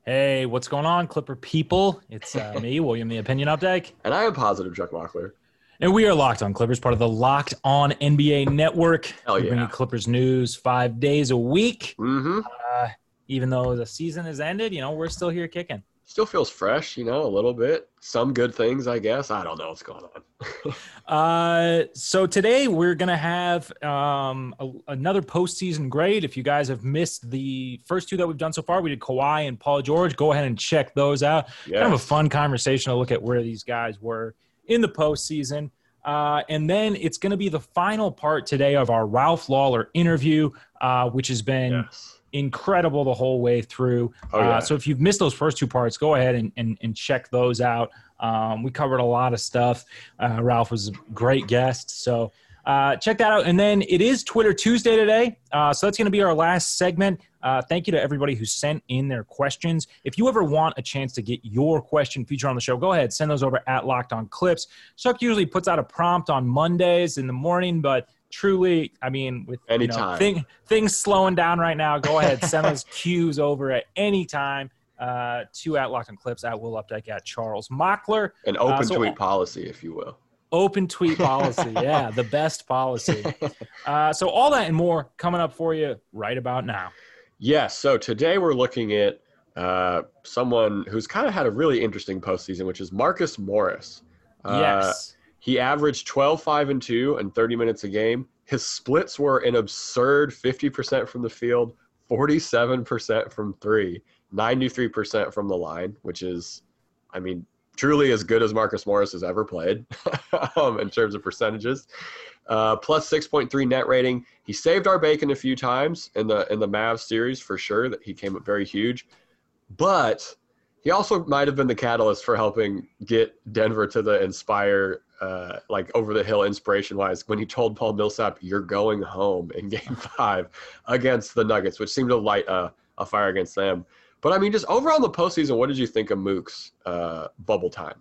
Hey, what's going on, Clipper people? It's me, William the Opinion Updike. And I am positive Chuck Mockler. And we are Locked On Clippers, part of the Locked On NBA Network. Hell We bring you yeah. Clippers news 5 days a week. Mm-hmm. Even though the season has ended, we're still here kicking. Still feels fresh, a little bit. Some good things, I guess. I don't know what's going on. So today we're going to have another postseason grade. If you guys have missed the first two that we've done so far, we did Kawhi and Paul George. Go ahead and check those out. Yes. Kind of a fun conversation to look at where these guys were in the postseason. And then it's going to be the final part today of our Ralph Lawler interview, which has been incredible the whole way through. So if you've missed those first two parts, go ahead and check those out. We covered a lot of stuff. Ralph was a great guest. So check that out. And then it is Twitter Tuesday today. So that's going to be our last segment. Thank you to everybody who sent in their questions. If you ever want a chance to get your question featured on the show, go ahead, send those over at Locked On Clips. Chuck usually puts out a prompt on Mondays in the morning, but truly, with things slowing down right now, go ahead, send those cues over at any time to at Locked On Clips, at Will Updike, at Charles Mockler. An open tweet policy, if you will. Open tweet policy, yeah, the best policy. So all that and more coming up for you right about now. Yes, so today we're looking at someone who's kind of had a really interesting postseason, which is Marcus Morris. Yes. He averaged 12, 5, and 2 and 30 minutes a game. His splits were an absurd 50% from the field, 47% from three, 93% from the line, which is, truly as good as Marcus Morris has ever played in terms of percentages. Plus 6.3 net rating. He saved our bacon a few times in the Mavs series for sure. That he came up very huge, but he also might have been the catalyst for helping get Denver to the Inspire, over the hill inspiration wise, when he told Paul Millsap, "You're going home" in Game 5 against the Nuggets, which seemed to light a fire against them. But just overall in the postseason, what did you think of Mook's bubble time?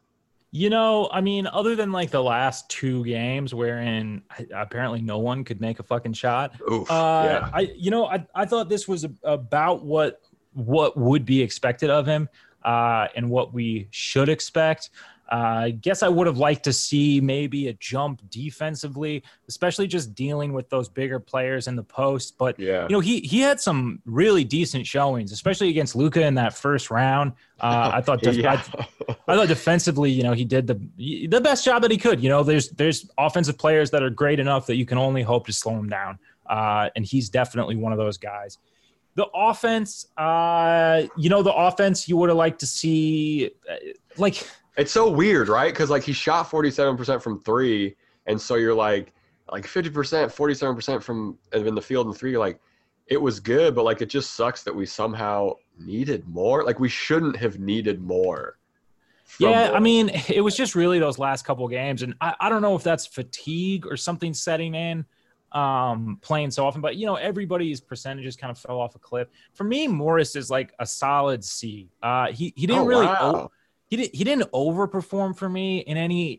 Other than the last two games wherein apparently no one could make a fucking shot. Oof, yeah. I thought this was about what would be expected of him and what we should expect. I guess I would have liked to see maybe a jump defensively, especially just dealing with those bigger players in the post. But, he had some really decent showings, especially against Luka in that first round. I thought defensively, he did the best job that he could. There's offensive players that are great enough that you can only hope to slow him down. And he's definitely one of those guys. The offense, you would have liked to see it's so weird, right? Because he shot 47% from three, and so you're like 50%, 47% from in the field and three. You're it was good, but it just sucks that we somehow needed more. We shouldn't have needed more. Yeah, it was just really those last couple games, and I don't know if that's fatigue or something setting in, playing so often. But everybody's percentages kind of fell off a cliff. For me, Morris is a solid C. He didn't really. Wow. He didn't overperform for me in any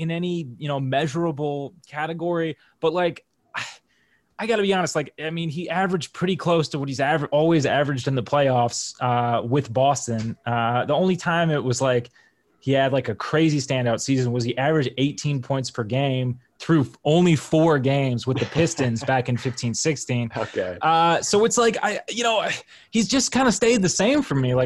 measurable category, but I got to be honest, he averaged pretty close to what he's always averaged in the playoffs with Boston. The only time it was he had a crazy standout season was he averaged 18 points per game through only 4 games with the Pistons back in 15-16. Okay. So it's he's just kind of stayed the same for me.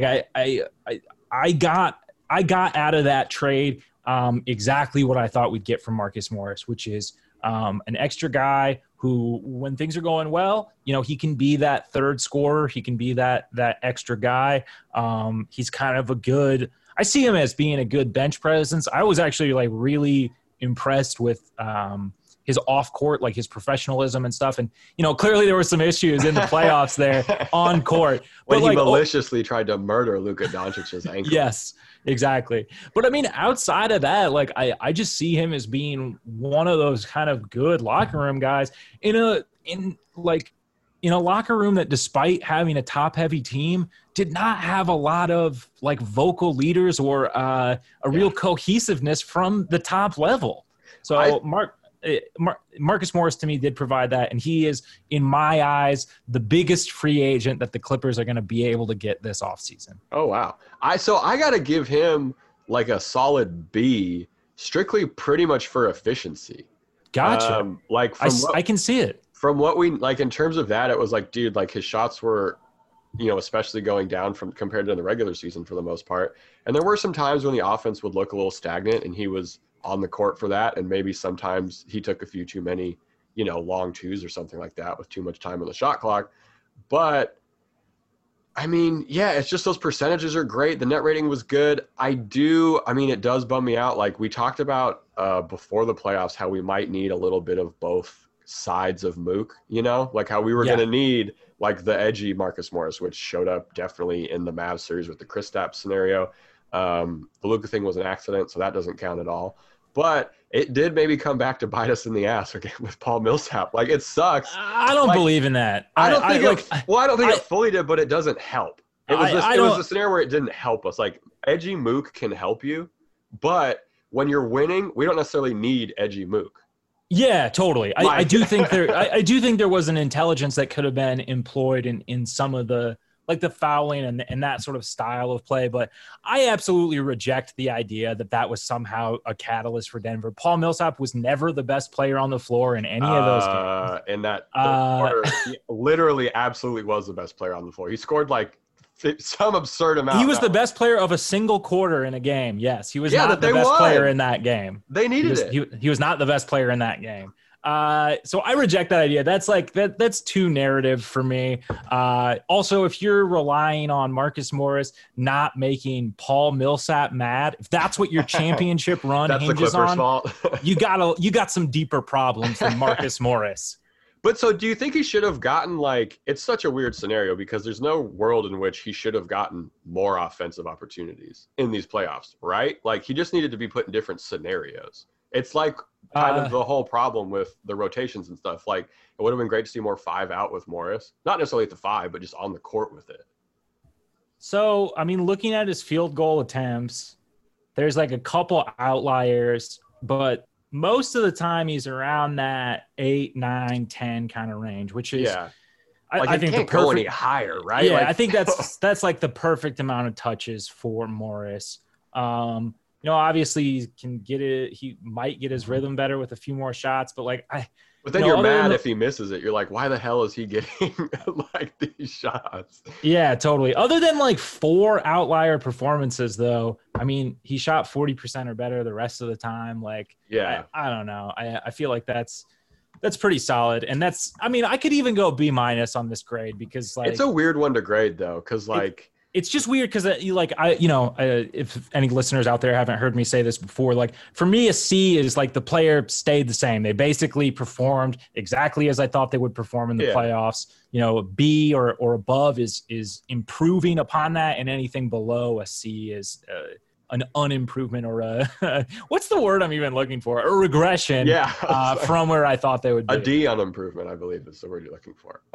I got out of that trade exactly what I thought we'd get from Marcus Morris, which is an extra guy who, when things are going well, he can be that third scorer. He can be that extra guy. He's kind of I see him as being a good bench presence. I was actually really impressed with his off court, his professionalism and stuff. And, clearly there were some issues in the playoffs there on court. When he maliciously tried to murder Luka Doncic's ankle. Yes, exactly. But outside of that, I just see him as being one of those kind of good locker room guys in a locker room that, despite having a top heavy team, did not have a lot of vocal leaders or real cohesiveness from the top level. So Marcus Morris to me did provide that, and he is, in my eyes, the biggest free agent that the Clippers are going to be able to get this offseason. Oh wow! I got to give him like a solid B, strictly pretty much for efficiency. Gotcha. Like I can see it. From what we like in terms of that, it was like, dude, like his shots were, especially going down from compared to the regular season for the most part. And there were some times when the offense would look a little stagnant, and he was on the court for that. And maybe sometimes he took a few too many, long twos or something like that with too much time on the shot clock. But I mean, yeah, it's just those percentages are great. The net rating was good. It does bum me out. Like we talked about before the playoffs, how we might need a little bit of both sides of Mook, like how we were going to need like the edgy Marcus Morris, which showed up definitely in the Mavs series with the Kristaps scenario. The Luka thing was an accident, so that doesn't count at all. But it did maybe come back to bite us in the ass with Paul Millsap. Like, it sucks. I don't believe in that. I don't think it fully did, but it doesn't help. It was a scenario where it didn't help us. Like, edgy Mook can help you, but when you're winning, we don't necessarily need edgy Mook. Yeah, totally. I do think there was an intelligence that could have been employed in some of the fouling and that sort of style of play. But I absolutely reject the idea that was somehow a catalyst for Denver. Paul Millsap was never the best player on the floor in any of those games. In that quarter, he literally absolutely was the best player on the floor. He scored like some absurd amount. He was the best player of a single quarter in a game. Yes, he was not the best player in that game. They needed it. He was not the best player in that game. So I reject that idea. That's too narrative for me. Also, if you're relying on Marcus Morris not making Paul Millsap mad, if that's what your championship run hinges on, fault. you got some deeper problems than Marcus Morris. But so do you think he should have gotten it's such a weird scenario because there's no world in which he should have gotten more offensive opportunities in these playoffs, right? Like he just needed to be put in different scenarios. It's like kind of the whole problem with the rotations and stuff. Like it would have been great to see more 5 out with Morris, not necessarily at the 5, but just on the court with it. So, I mean, looking at his field goal attempts, there's like a couple outliers, but most of the time he's around that 8, 9, 10 kind of range, which is, I think can't go any higher, right? Yeah, I think that's like the perfect amount of touches for Morris. Obviously he can get it. He might get his rhythm better with a few more shots, but But then you're mad if he misses it. You're like, why the hell is he getting these shots? Yeah, totally. Other than 4 outlier performances, though, I mean, he shot 40% or better the rest of the time. I don't know. I feel like that's pretty solid. And I could even go B- on this grade because it's a weird one to grade though. Cause it's just weird because if any listeners out there haven't heard me say this before, for me, a C is the player stayed the same. They basically performed exactly as I thought they would perform in the playoffs. B or above is improving upon that, and anything below a C is an unimprovement or a what's the word I'm even looking for? A regression. From where I thought they would be. A D on improvement, I believe, is the word you're looking for.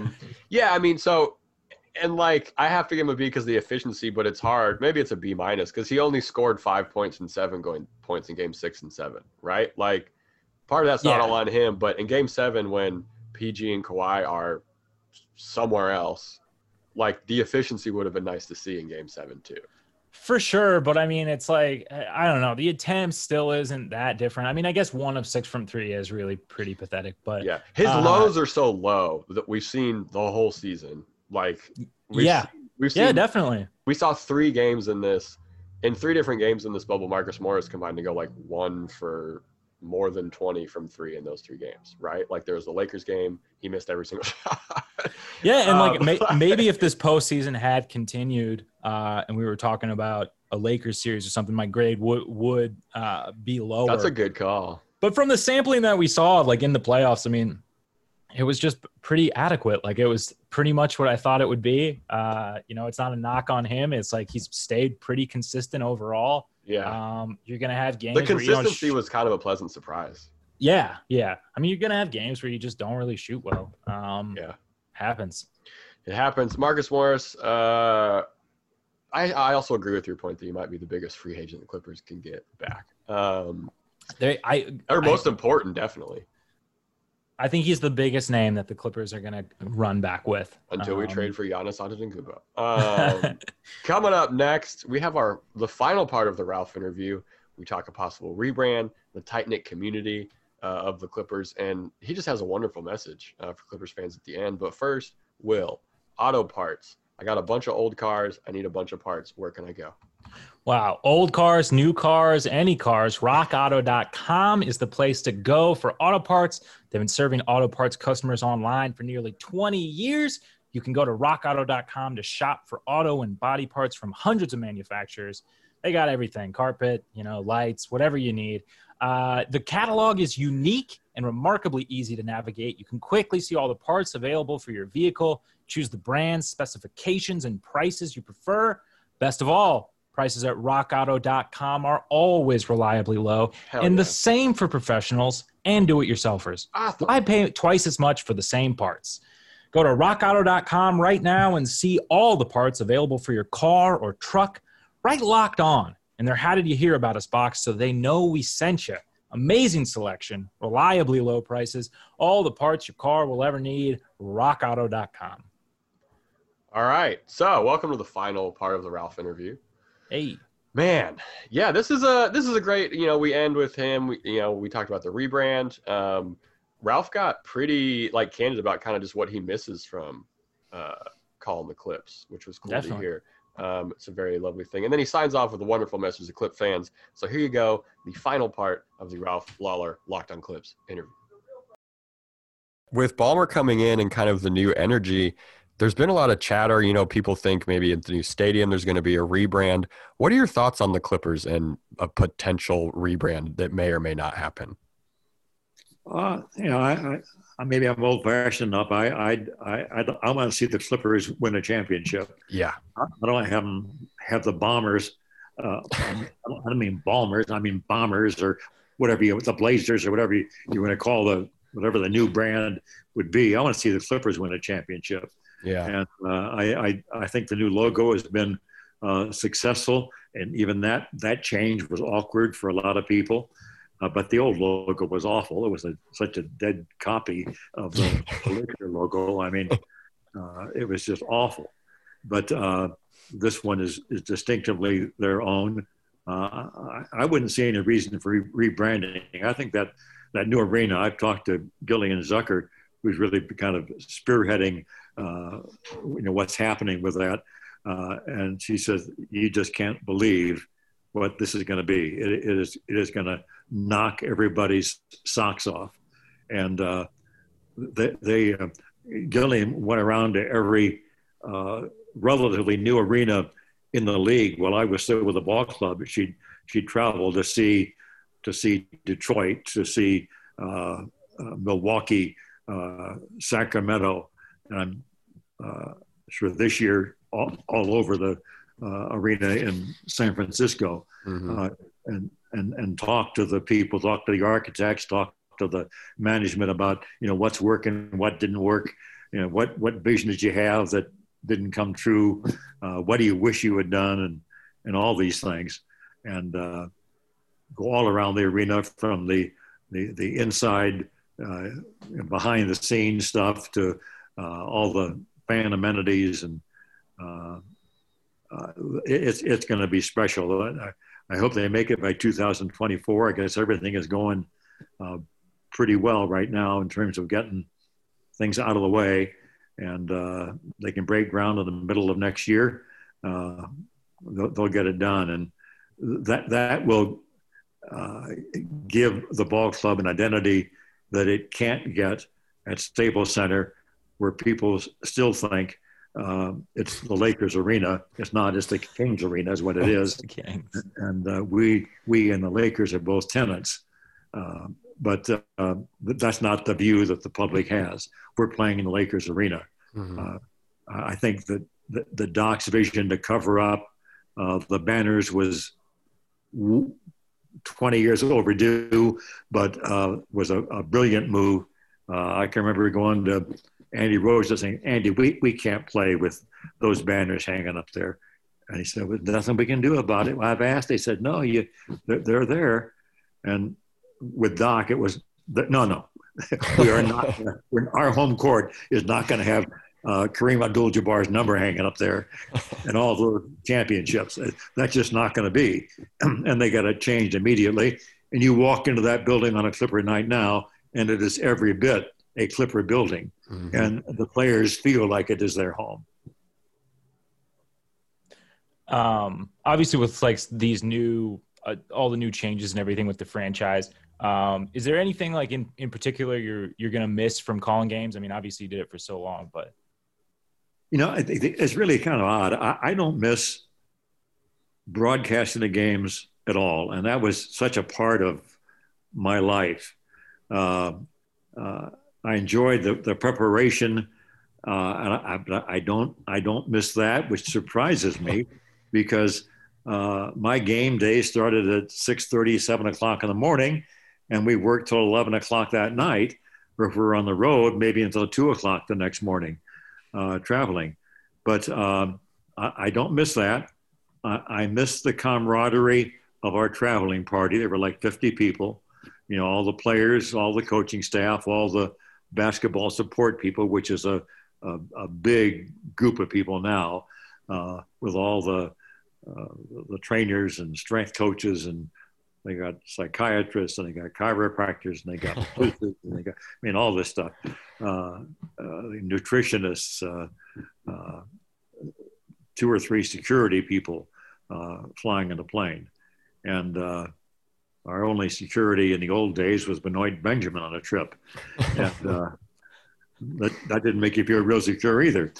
And I have to give him a B because of the efficiency, but it's hard. Maybe it's a B- because he only scored 5 points and 7 points in game 6 and 7, right? Part of that's not all on him, but in game 7 when PG and Kawhi are somewhere else, the efficiency would have been nice to see in game 7 too. For sure, but I mean, it's I don't know. The attempt still isn't that different. I mean, I guess 1 of 6 from 3 is really pretty pathetic, but yeah, his lows are so low that we've seen the whole season. We've seen, definitely. We saw 3 games in 3 different games in this bubble. Marcus Morris combined to go 1 for more than 20 from 3 in those 3 games, right? There was the Lakers game, he missed every single shot. Yeah, and maybe if this postseason had continued, and we were talking about a Lakers series or something, my grade would be lower. That's a good call. But from the sampling that we saw, in the playoffs, I mean, it was just pretty adequate. It was pretty much what I thought it would be. It's not a knock on him. It's he's stayed pretty consistent overall. Yeah. You're going to have games the consistency was kind of a pleasant surprise. Yeah. I mean, you're going to have games where you just don't really shoot well. Happens. It happens. Marcus Morris, I also agree with your point that he might be the biggest free agent the Clippers can get back. Or most important, definitely. I think he's the biggest name that the Clippers are going to run back with. Until we trade for Giannis Antetokounmpo. Coming up next, we have the final part of the Ralph interview. We talk a possible rebrand, the tight-knit community of the Clippers, and he just has a wonderful message for Clippers fans at the end. But first, Will, auto parts. I got a bunch of old cars. I need a bunch of parts. Where can I go? Wow. Old cars, new cars, any cars. RockAuto.com is the place to go for auto parts. They've been serving auto parts customers online for nearly 20 years. You can go to RockAuto.com to shop for auto and body parts from hundreds of manufacturers. They got everything, carpet, lights, whatever you need. The catalog is unique and remarkably easy to navigate. You can quickly see all the parts available for your vehicle, choose the brands, specifications, and prices you prefer. Best of all, prices at rockauto.com are always reliably low. The same for professionals and do-it-yourselfers. Awesome. Why pay twice as much for the same parts? Go to rockauto.com right now and see all the parts available for your car or truck. Right Locked On in their How Did You Hear About Us box so they know we sent you. Amazing selection, reliably low prices, all the parts your car will ever need, rockauto.com. All right, so welcome to the final part of the Ralph interview. Hey. Man, yeah, this is a great, we end with him. We talked about the rebrand. Ralph got pretty candid about kind of just what he misses from calling the Clips, which was cool to hear. It's a very lovely thing. And then he signs off with a wonderful message to Clip fans. So here you go, the final part of the Ralph Lawler Locked on Clips interview. With Ballmer coming in and kind of the new energy, there's been a lot of chatter. People think maybe at the new stadium there's going to be a rebrand. What are your thoughts on the Clippers and a potential rebrand that may or may not happen? Maybe I'm old-fashioned enough. I want to see the Clippers win a championship. Yeah, I don't have the Bombers. I don't mean Balmers. I mean Bombers or whatever the Blazers or whatever you want to call whatever the new brand would be. I want to see the Clippers win a championship. Yeah, and I think the new logo has been successful, and even that change was awkward for a lot of people. But the old logo was awful. It was such a dead copy of the Laker logo. I mean, it was just awful. But this one is distinctively their own. I wouldn't see any reason for rebranding. I think that new arena, I've talked to Gillian Zucker, who's really kind of spearheading, what's happening with that. And she says, you just can't believe what this is going to be. It is going to knock everybody's socks off. And Gillian went around to every relatively new arena in the league. While I was still with the ball club, she traveled to see Detroit, to see Milwaukee, Sacramento, and I'm sure this year all over the arena in San Francisco, and talk to the people, talk to the architects, talk to the management about what's working, what didn't work, what vision did you have that didn't come true, what do you wish you had done, and all these things, and go all around the arena from the inside, behind the scenes stuff to all the fan amenities, and it's going to be special. I hope they make it by 2024. I guess everything is going pretty well right now in terms of getting things out of the way, and they can break ground in the middle of next year. They'll get it done, and that will give the ball club an identity that it can't get at Staples Center, where people still think it's the Lakers arena. It's not. It's the Kings arena is what it is. The Kings. And we and the Lakers are both tenants. But that's not the view that the public has. We're playing in the Lakers arena. Mm-hmm. I think that the Doc's vision to cover up the banners was 20 years overdue, but was a brilliant move. I can remember going to Andy Rose saying, Andy, we can't play with those banners hanging up there. And he said, well, nothing we can do about it. Well, I've asked. They said, no, they're there. And with Doc, it was no. We are not. Our home court is not going to have Kareem Abdul-Jabbar's number hanging up there, and all the championships. That's just not going to be. And they got it changed immediately. And you walk into that building on a Clipper night now, and it is every bit a Clipper building, and the players feel like it is their home. Obviously, with like these new, all the new changes and everything with the franchise. Is there anything like in particular you're going to miss from calling games? I mean, obviously you did it for so long, but it's really kind of odd. I don't miss broadcasting the games at all. And that was such a part of my life. I enjoyed the preparation. And I don't miss that, which surprises me because my game day started at 6:30, 7 o'clock in the morning. And we worked till 11 o'clock that night, or if we're on the road, maybe until 2 o'clock the next morning, traveling. But I don't miss that. I miss the camaraderie of our traveling party. There were like 50 people, all the players, all the coaching staff, all the basketball support people, which is a big group of people now, with all the trainers and strength coaches, and they got psychiatrists, and they got chiropractors, and they got and they got, all this stuff. Nutritionists, 2 or 3 security people flying in the plane. And our only security in the old days was Benoit Benjamin on a trip. And that didn't make you feel real secure either.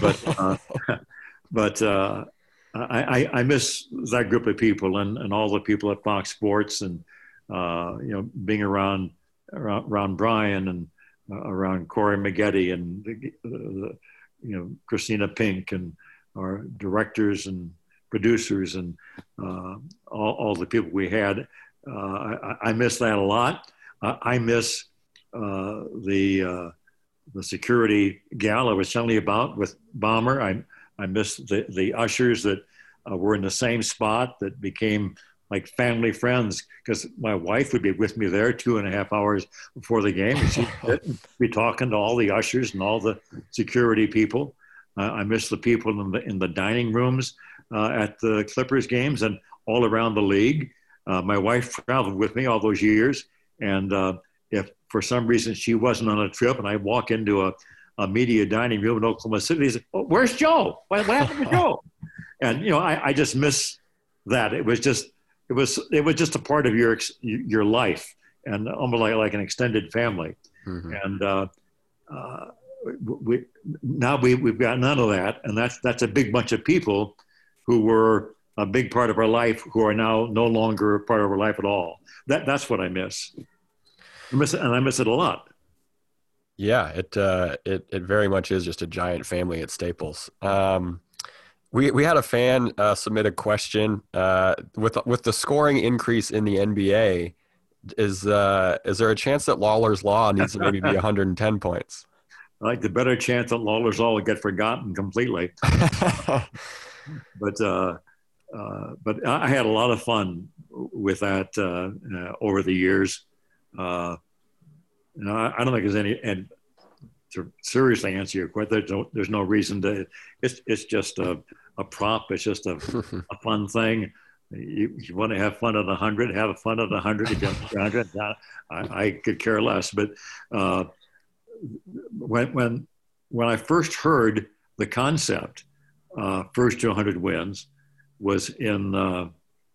But I miss that group of people and all the people at Fox Sports, and being around Brian and around Corey Maggette and Christina Pink and our directors and producers and all the people we had. I miss that a lot. I miss the security gal I was telling you about with Bomber. I miss the ushers that were in the same spot that became like family friends, because my wife would be with me there 2.5 hours before the game, and she'd be talking to all the ushers and all the security people. I miss the people in the dining rooms at the Clippers games and all around the league. My wife traveled with me all those years, and if for some reason she wasn't on a trip and I walk into a media dining room in Oklahoma City, say, "Oh, where's Joe? What happened to Joe?" And I just miss that. It was just a part of your life, and almost like an extended family. And we've got none of that, and that's a big bunch of people who were a big part of our life who are now no longer a part of our life at all. That's what I miss. I miss it, and I miss it a lot. Yeah, it very much is just a giant family at Staples. We had a fan submit a question with the scoring increase in the NBA. Is there a chance that Lawler's Law needs to maybe be 110 points? I like the better chance that Lawler's Law will get forgotten completely. But I had a lot of fun with that over the years. I don't think there's any, and to seriously answer your question, there's no reason to. It's just a prop. It's just a fun thing. You want to have fun at 100, have fun at 100. If you have 100, I could care less. But when I first heard the concept, first to 100 wins, was in the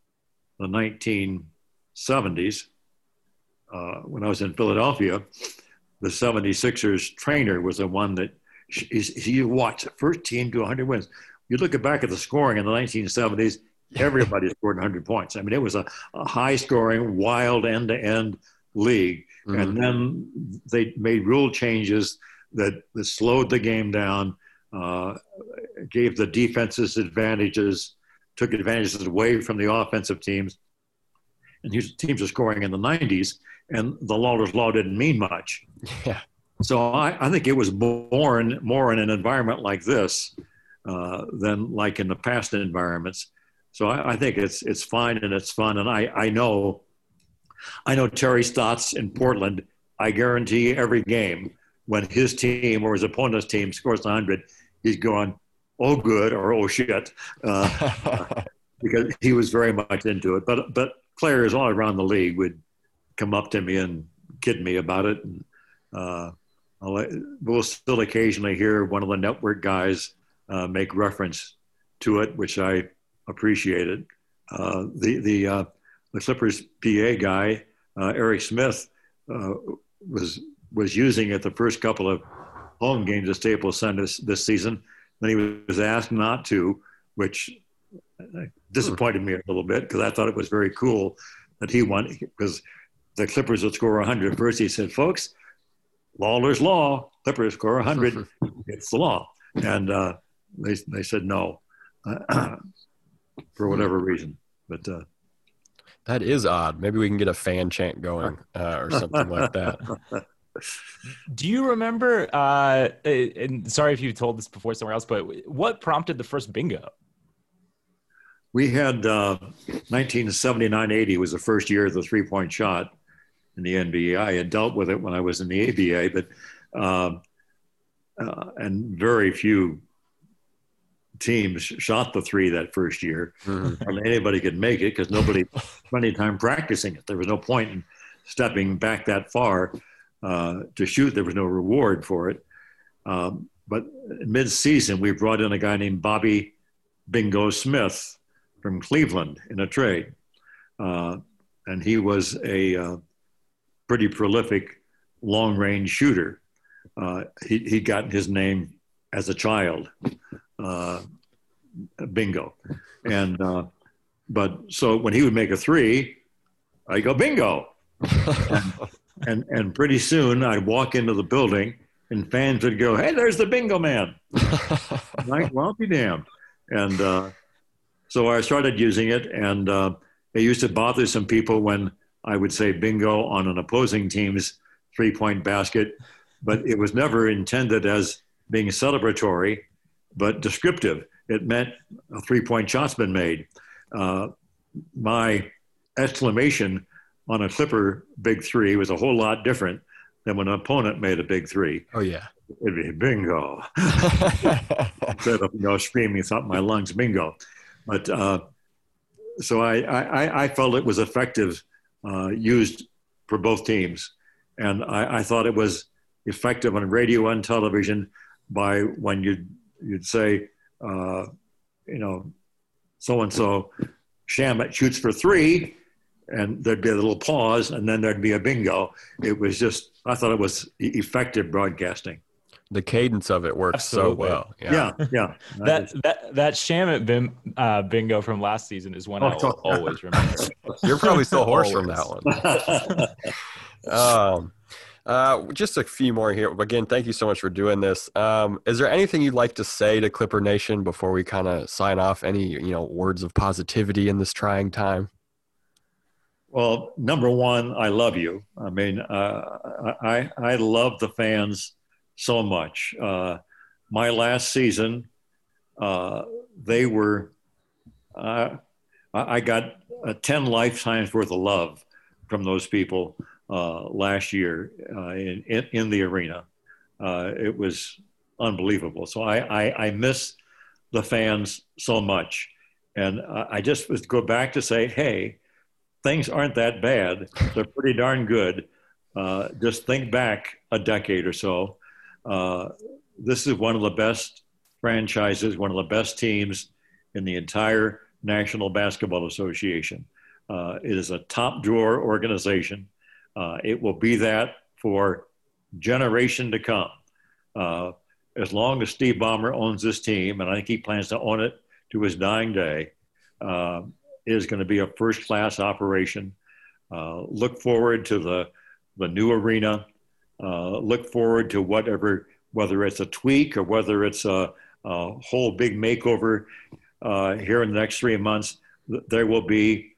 1970s. When I was in Philadelphia, the 76ers trainer was the one that he watched the first team to 100 wins. You look back at the scoring in the 1970s, everybody scored 100 points. I mean, it was a high-scoring, wild, end-to-end league. Mm-hmm. And then they made rule changes that slowed the game down, gave the defenses advantages, took advantages away from the offensive teams. And these teams are scoring in the 90s, and the Lawler's Law didn't mean much. Yeah. So I think it was born more in an environment like this than like in the past environments. So I think it's fine and it's fun. And I know I know Terry Stotts in Portland. I guarantee every game when his team or his opponent's team scores 100, he's going, oh, good, or oh, shit, because he was very much into it. But players all around the league would come up to me and kid me about it. And we'll still occasionally hear one of the network guys make reference to it, which I appreciated. The Clippers PA guy, Eric Smith, was using it the first couple of home games at Staples Center this season. Then he was asked not to, which disappointed me a little bit because I thought it was very cool that he won, because the Clippers would score 100 first. He said, folks, Lawler's law, Clippers score 100, it's the law. And they said no for whatever reason. But that is odd. Maybe we can get a fan chant going or something like that. Do you remember, and sorry if you told this before somewhere else, but what prompted the first bingo? We had 1979-80 was the first year of the three-point shot in the NBA. I had dealt with it when I was in the ABA, but and very few teams shot the three that first year. Hardly anybody could make it because nobody spent any time practicing it. There was no point in stepping back that far to shoot. There was no reward for it. But mid-season, we brought in a guy named Bobby Bingo Smith from Cleveland in a trade. And he was a pretty prolific long-range shooter. He'd gotten his name as a child, Bingo. And but so when he would make a three, I'd go, bingo. And pretty soon I'd walk into the building and fans would go, hey, there's the bingo man. Like, well, I'll be damned. And so I started using it, and it used to bother some people when I would say bingo on an opposing team's three-point basket, but it was never intended as being celebratory, but descriptive. It meant a three-point shot's been made. My exclamation on a Clipper big three was a whole lot different than when an opponent made a big three. Oh, yeah. It'd be bingo. Instead of screaming out my lungs, bingo. But so I felt it was effective, used for both teams. And I thought it was effective on radio and television by when you'd say, so-and-so Shamet shoots for three, and there'd be a little pause, and then there'd be a bingo. It was just, I thought it was effective broadcasting. The cadence of it works so well. Yeah. That Shamet bingo from last season is one I will always remember. You're probably still hoarse from that one. Just a few more here. Again, thank you so much for doing this. Is there anything you'd like to say to Clipper Nation before we kind of sign off? Any words of positivity in this trying time? Well, number one, I love you. I mean, I love the fans so much. My last season, they were, I got 10 lifetimes worth of love from those people last year in the arena. It was unbelievable. So I miss the fans so much. And I just was go back to say, hey, things aren't that bad. They're pretty darn good. Just think back a decade or so. This is one of the best franchises, one of the best teams in the entire National Basketball Association. It is a top drawer organization. It will be that for generation to come. As long as Steve Ballmer owns this team, and I think he plans to own it to his dying day, it is going to be a first-class operation. Look forward to the new arena. Look forward to whether it's a tweak or whether it's a whole big makeover here in the next 3 months. There will be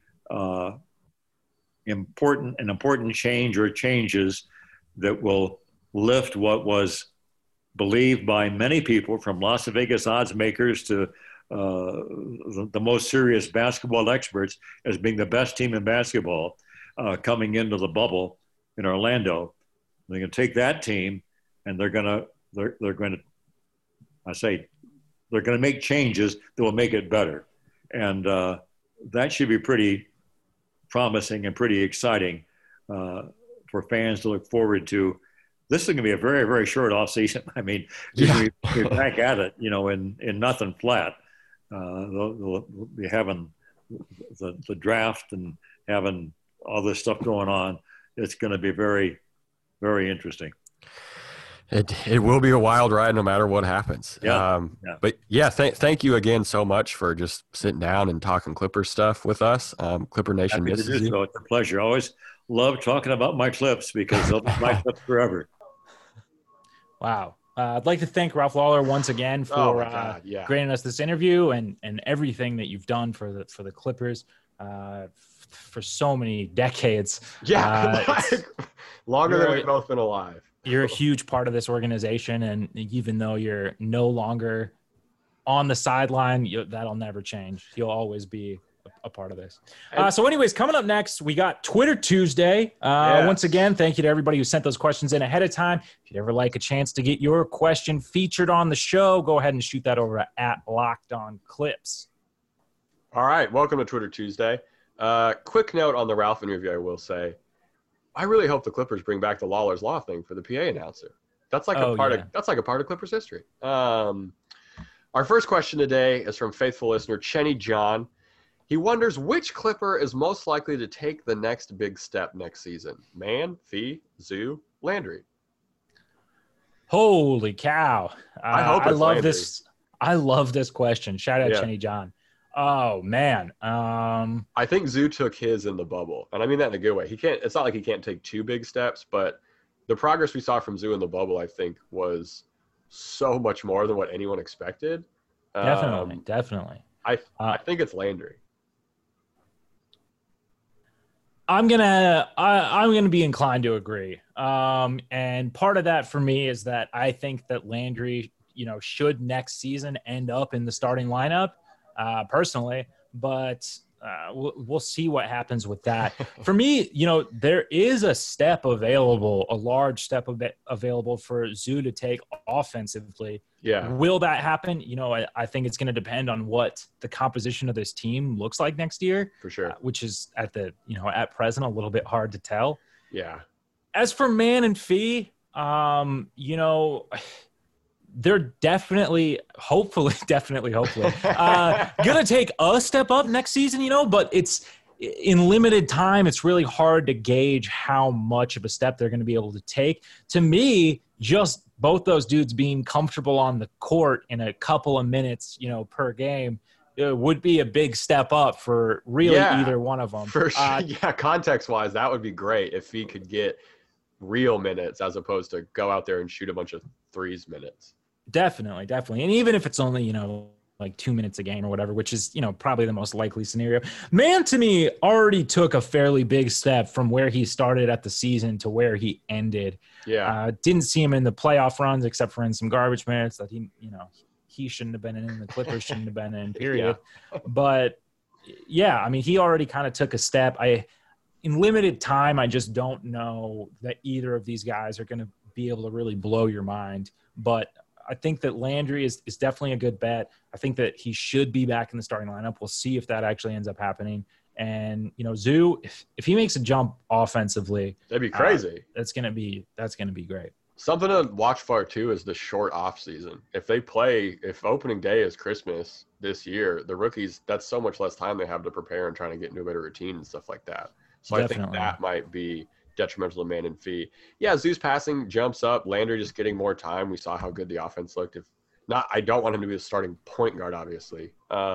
important change or changes that will lift what was believed by many people, from Las Vegas odds makers to the most serious basketball experts, as being the best team in basketball. coming into the bubble in Orlando. They're going to take that team, and they're going to make changes that will make it better, and that should be pretty promising and pretty exciting for fans to look forward to. This is going to be a very, very short off season. I mean, we're back at it, in nothing flat. They'll be having the draft and having all this stuff going on. It's going to be very, very interesting. It will be a wild ride no matter what happens. But thank you again so much for just sitting down and talking Clippers stuff with us. Clipper Nation misses you. So. It's a pleasure. I always love talking about my Clips because they'll be my Clips forever. Wow. I'd like to thank Ralph Lawler once again for granting us this interview and everything that you've done for the Clippers for so many decades. Longer than we've both been alive. You're a huge part of this organization, and even though you're no longer on the sideline, that'll never change. You'll always be a part of this. So anyways, coming up next, we got Twitter Tuesday. Once again, thank you to everybody who sent those questions in ahead of time. If you'd ever like a chance to get your question featured on the show, go ahead and shoot that over at Locked On Clips. All right, welcome to Twitter Tuesday. Quick note on the Ralph interview, I will say, I really hope the Clippers bring back the Lawler's Law thing for the PA announcer. That's like a part of Clippers history. Our first question today is from faithful listener Chenny John. He wonders which Clipper is most likely to take the next big step next season. Mann, Fee, Zoo, Landry. Holy cow! I hope it's Landry. I love this question. Shout out Chenny John. Oh man. I think Zoo took his in the bubble, and I mean that in a good way. It's not like he can't take two big steps, but the progress we saw from Zoo in the bubble, I think, was so much more than what anyone expected. Definitely. I think it's Landry. I'm gonna be inclined to agree. And part of that for me is that I think that Landry, should next season end up in the starting lineup. Personally, but we'll see what happens with that. For me, there is a large step available for Zoo to take offensively. Yeah. Will that happen? I think it's going to depend on what the composition of this team looks like next year. For sure. Which is at present a little bit hard to tell. Yeah. As for Mann and Fee, they're hopefully gonna take a step up next season, but it's in limited time. It's really hard to gauge how much of a step they're going to be able to take. To me, just both those dudes being comfortable on the court in a couple of minutes, per game, would be a big step up for really either one of them. For sure. Context-wise, that would be great if he could get real minutes as opposed to go out there and shoot a bunch of threes minutes. Definitely. And even if it's only, like 2 minutes a game or whatever, which is, probably the most likely scenario. Mann, to me, already took a fairly big step from where he started at the season to where he ended. Yeah. Didn't see him in the playoff runs except for in some garbage minutes that he shouldn't have been in, the Clippers shouldn't have been in, period. But, he already kind of took a step. In limited time, I just don't know that either of these guys are going to be able to really blow your mind. But I think that Landry is definitely a good bet. I think that he should be back in the starting lineup. We'll see if that actually ends up happening. And, Zoo, if he makes a jump offensively, that'd be crazy. That's going to be great. Something to watch for, too, is the short off season. If opening day is Christmas this year, the rookies, that's so much less time they have to prepare and trying to get into a better routine and stuff like that. So definitely. I think that might be detrimental to Mann and Fee. Yeah, Zoo's passing jumps up. Landry just getting more time. We saw how good the offense looked. If not, I don't want him to be a starting point guard, obviously.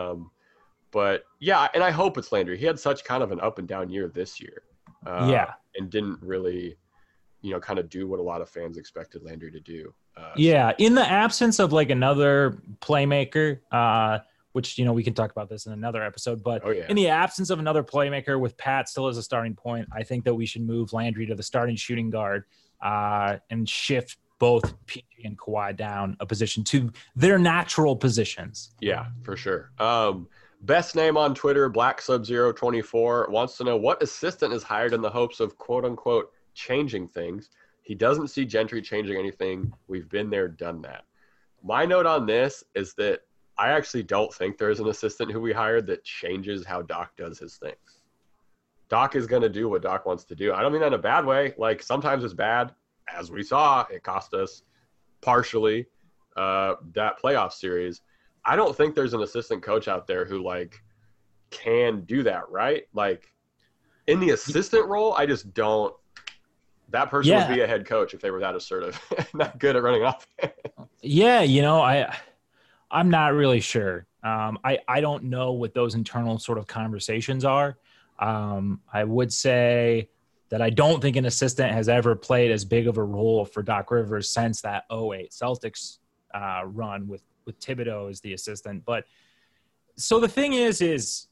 But yeah, and I hope it's Landry. He had such kind of an up and down year this year. And didn't really, kind of do what a lot of fans expected Landry to do. In the absence of like another playmaker, which, we can talk about this in another episode, but in the absence of another playmaker with Pat still as a starting point, I think that we should move Landry to the starting shooting guard and shift both PG and Kawhi down a position to their natural positions. Yeah, for sure. Best name on Twitter, Black Sub-Zero24, wants to know what assistant is hired in the hopes of quote-unquote changing things. He doesn't see Gentry changing anything. We've been there, done that. My note on this is that I actually don't think there is an assistant who we hired that changes how Doc does his things. Doc is going to do what Doc wants to do. I don't mean that in a bad way. Like, sometimes it's bad. As we saw, it cost us partially that playoff series. I don't think there's an assistant coach out there who, like, can do that, right? Like, in the assistant role, I just don't. That person would be a head coach if they were that assertive. Not good at running offense. Yeah, you know, I'm not really sure. I don't know what those internal sort of conversations are. I would say that I don't think an assistant has ever played as big of a role for Doc Rivers since that 08 Celtics run with Thibodeau as the assistant. But so the thing is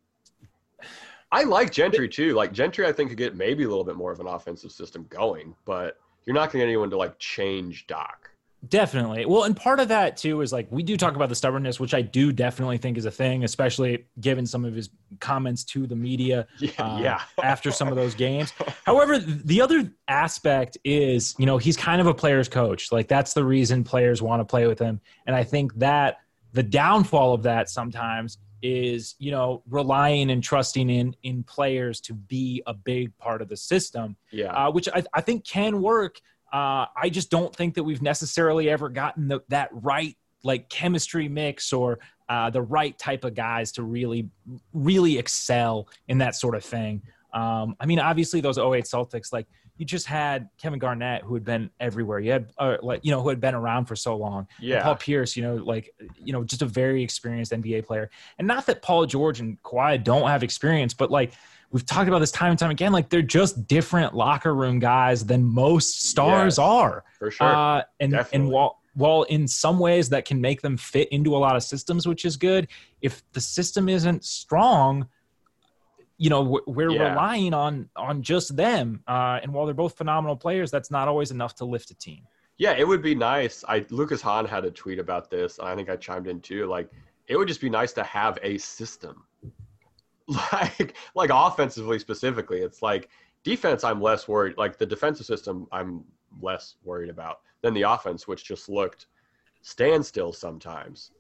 I like Gentry too. Like, Gentry, I think, could get maybe a little bit more of an offensive system going, but you're not going to get anyone to, like, change Doc. Definitely. Well, and part of that too is, like, we do talk about the stubbornness, which I do definitely think is a thing, especially given some of his comments to the media after some of those games. However, the other aspect is, you know, he's kind of a player's coach. Like, that's the reason players want to play with him. And I think that the downfall of that sometimes is, you know, relying and trusting in players to be a big part of the system, which I think can work. I just don't think that we've necessarily ever gotten that right, like, chemistry mix or the right type of guys to really, really excel in that sort of thing. I mean, obviously those 08 Celtics, like, you just had Kevin Garnett, who had been everywhere. You had, who had been around for so long. Yeah. And Paul Pierce, just a very experienced NBA player. And not that Paul George and Kawhi don't have experience, but, like, we've talked about this time and time again. Like, they're just different locker room guys than most stars are. For sure. And while in some ways that can make them fit into a lot of systems, which is good, if the system isn't strong, you know, we're relying on just them. And while they're both phenomenal players, that's not always enough to lift a team. Yeah, it would be nice. Lucas Hahn had a tweet about this. I think I chimed in too. Like, it would just be nice to have a system. Like offensively specifically, it's like defense, I'm less worried. Like, the defensive system, I'm less worried about than the offense, which just looked standstill sometimes.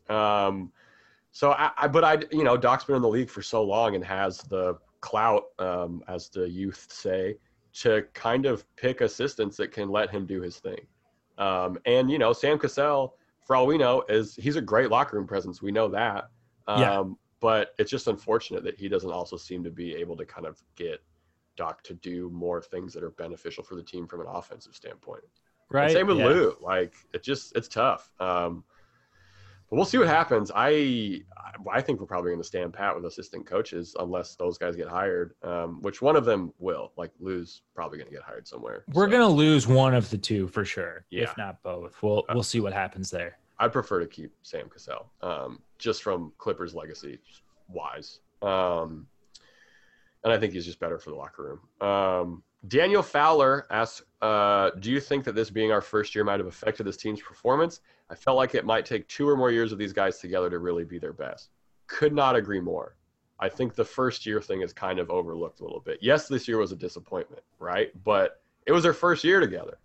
Doc's been in the league for so long and has the clout, as the youth say, to kind of pick assistants that can let him do his thing. And, you know, Sam Cassell, for all we know, he's a great locker room presence. We know that. But it's just unfortunate that he doesn't also seem to be able to kind of get Doc to do more things that are beneficial for the team from an offensive standpoint. Right. And same with Lou. Like, it's tough. But we'll see what happens. I think we're probably going to stand pat with assistant coaches unless those guys get hired, which one of them will. Like, Lou's probably going to get hired somewhere. We're going to lose one of the two for sure, if not both. We'll see what happens there. I'd prefer to keep Sam Cassell, just from Clippers legacy wise. And I think he's just better for the locker room. Daniel Fowler asks, do you think that this being our first year might have affected this team's performance? I felt like it might take 2 or more years of these guys together to really be their best. Could not agree more. I think the first year thing is kind of overlooked a little bit. Yes, this year was a disappointment, right? But it was their first year together.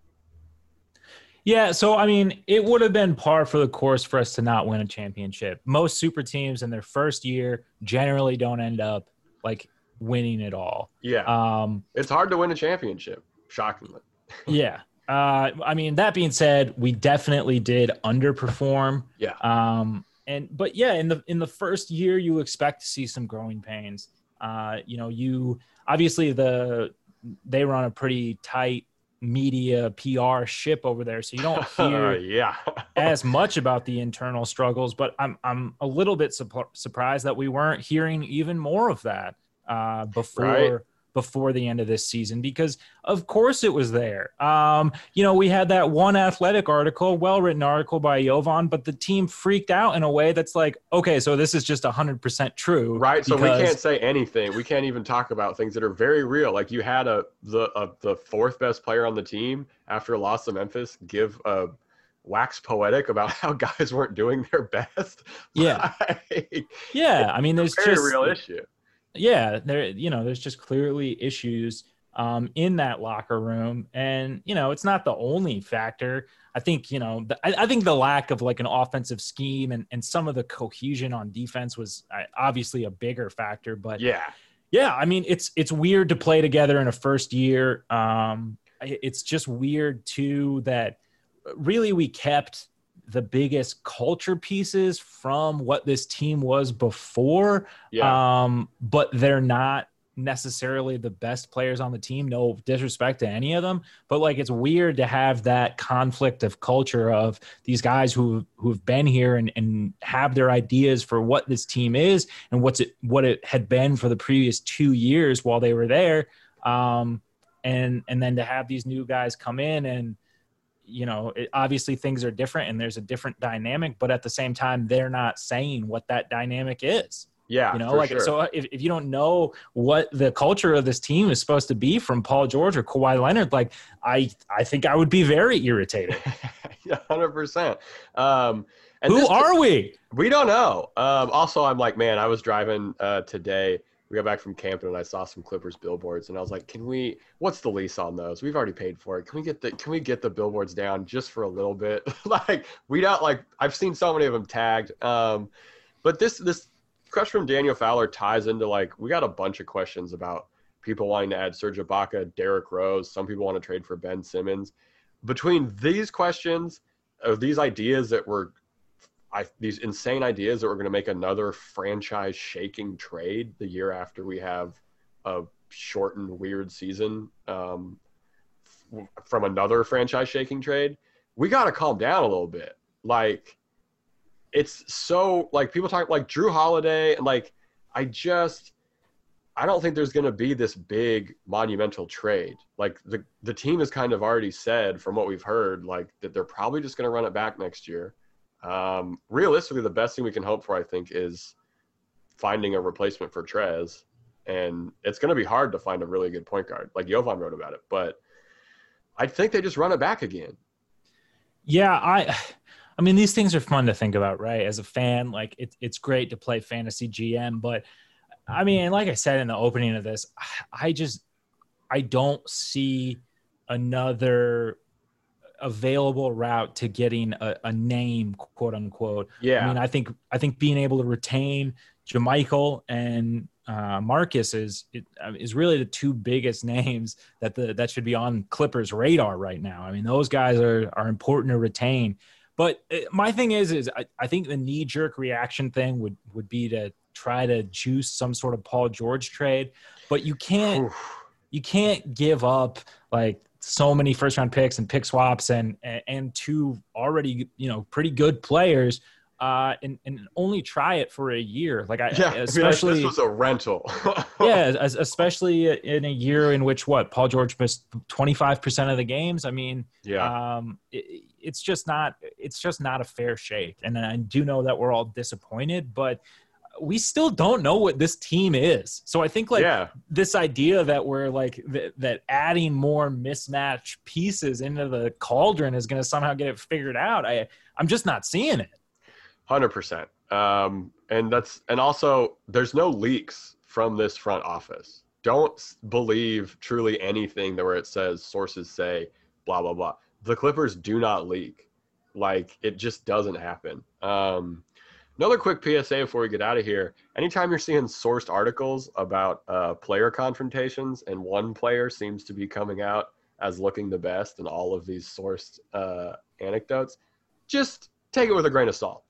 Yeah, so, I mean, it would have been par for the course for us to not win a championship. Most super teams in their first year generally don't end up, like, winning it all. Yeah. It's hard to win a championship, shockingly. Yeah. I mean, that being said, we definitely did underperform. Yeah. But in the first year, you expect to see some growing pains. You obviously they run a pretty tight media PR ship over there, so you don't hear as much about the internal struggles. But I'm a little bit surprised that we weren't hearing even more of that before the end of this season, because of course it was there. We had that one Athletic article, well-written article by Jovan, but the team freaked out in a way that's like, okay, so this is just 100% true. Right. So we can't say anything. We can't even talk about things that are very real. Like, you had the fourth best player on the team after a loss to Memphis give a wax poetic about how guys weren't doing their best. Yeah. Like, Yeah. I mean, there's it's a very just real issue. Yeah, there's just clearly issues in that locker room, and it's not the only factor. I think I think the lack of like an offensive scheme and some of the cohesion on defense was obviously a bigger factor. But yeah, I mean it's weird to play together in a first year. It's just weird too that really we kept the biggest culture pieces from what this team was before. But they're not necessarily the best players on the team. No disrespect to any of them, but like, it's weird to have that conflict of culture of these guys who've been here and have their ideas for what this team is and what it had been for the previous 2 years while they were there. And then to have these new guys come in and, obviously things are different and there's a different dynamic, but at the same time, they're not saying what that dynamic is. Yeah. Sure. So if you don't know what the culture of this team is supposed to be from Paul George or Kawhi Leonard, like I think I would be very irritated. 100%. Who are we? We don't know. Also, I'm like, man, I was driving today. We got back from Campton and I saw some Clippers billboards and I was like, what's the lease on those? We've already paid for it. Can we get the billboards down just for a little bit? Like, I've seen so many of them tagged. But this question from Daniel Fowler ties into, like, we got a bunch of questions about people wanting to add Serge Ibaka, Derrick Rose. Some people want to trade for Ben Simmons. Between these questions, these ideas that were these insane ideas that we're going to make another franchise shaking trade the year after we have a shortened weird season from another franchise shaking trade, we got to calm down a little bit. Like, it's so, like, people talk like Drew Holiday and like, I don't think there's going to be this big monumental trade. Like the team has kind of already said from what we've heard, like, that they're probably just going to run it back next year. Realistically, the best thing we can hope for, I think, is finding a replacement for Trez. And it's going to be hard to find a really good point guard. Like Jovan wrote about it, but I think they just run it back again. Yeah. I mean, these things are fun to think about, right? As a fan, like it's great to play fantasy GM, but I mean, like I said in the opening of this, I don't see another available route to getting a name, quote unquote. Yeah. I mean, I think being able to retain JaMychal and Marcus is really the two biggest names that should be on Clippers radar right now. I mean, those guys are important to retain. But my thing is I think the knee-jerk reaction thing would be to try to juice some sort of Paul George trade, but you can't give up like so many first-round picks and pick swaps and two already pretty good players and only try it for a year. Like especially this was a rental. Yeah, especially in a year in which Paul George missed 25% of the games. I mean, yeah. It's just not a fair shake. And I do know that we're all disappointed, but we still don't know what this team is. So I think this idea that we're like that adding more mismatched pieces into the cauldron is going to somehow get it figured out. I'm just not seeing it. 100%. And also there's no leaks from this front office. Don't believe truly anything where it says sources say blah, blah, blah. The Clippers do not leak. Like, it just doesn't happen. Another quick PSA before we get out of here. Anytime you're seeing sourced articles about player confrontations and one player seems to be coming out as looking the best in all of these sourced anecdotes, just take it with a grain of salt.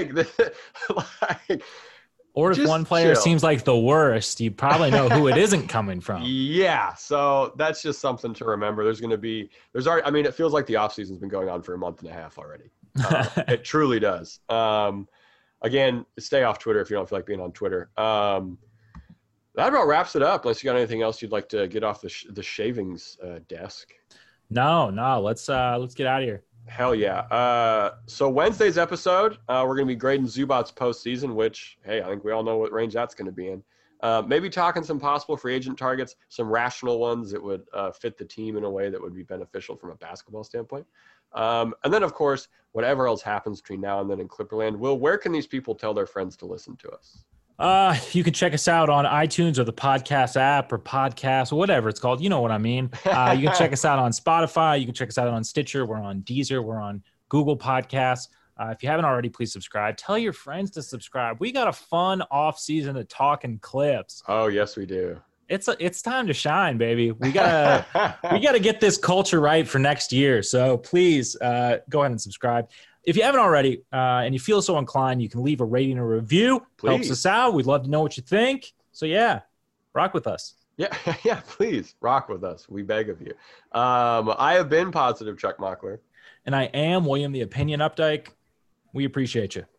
Or if one player seems like the worst, you probably know who it isn't coming from. Yeah, so that's just something to remember. It feels like the offseason's been going on for a month and a half already. It truly does. Again, stay off Twitter if you don't feel like being on Twitter. That about wraps it up, unless you got anything else you'd like to get off the shavings desk. No, let's get out of here. Hell yeah. So Wednesday's episode, we're going to be grading Zubac's postseason, which, hey, I think we all know what range that's going to be in. Maybe talking some possible free agent targets, some rational ones that would fit the team in a way that would be beneficial from a basketball standpoint. And then, of course, whatever else happens between now and then in Clipperland. Will, where can these people tell their friends to listen to us? You can check us out on iTunes or the podcast app or podcast, whatever it's called. You know what I mean. You can check us out on Spotify. You can check us out on Stitcher. We're on Deezer. We're on Google Podcasts. If you haven't already, please subscribe. Tell your friends to subscribe. We got a fun off season of talking clips. Oh, yes, we do. It's time to shine, baby. We gotta get this culture right for next year. So please go ahead and subscribe. If you haven't already, and you feel so inclined, you can leave a rating or review. Please. Helps us out. We'd love to know what you think. So yeah, rock with us. Yeah, please rock with us. We beg of you. I have been Positive Chuck Mockler. And I am William the Opinion Updike. We appreciate you.